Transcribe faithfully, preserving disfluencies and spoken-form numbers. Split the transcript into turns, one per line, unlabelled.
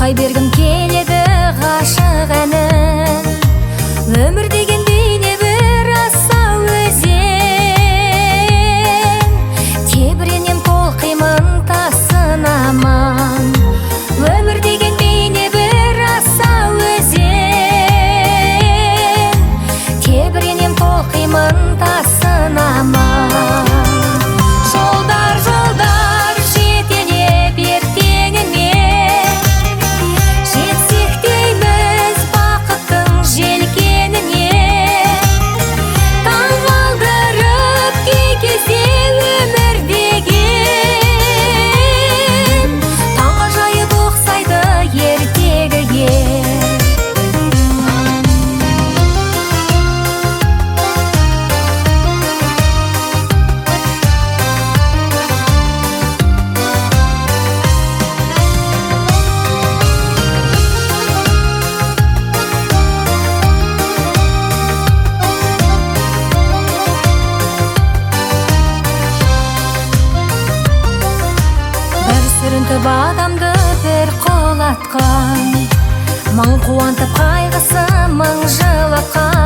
шырқай бергім келеді ғашық әнін. Өмір деген бейне бір асау өзен, тебіренем толқимын тасынамын. Өмір деген бейне бір асау өзен, тебіренем толқимын тасынамын. Жолдар, жолдар жетелеп ертеңіне, жетсек дейміз бақыттың желкеніне. Таң қалдырып кей кезде өмір деген, таңғажайып ұқсайды ертегіге. Сүрінтіп адамды бір құлатқан, мың қуантып қайғысы мың жылатқан.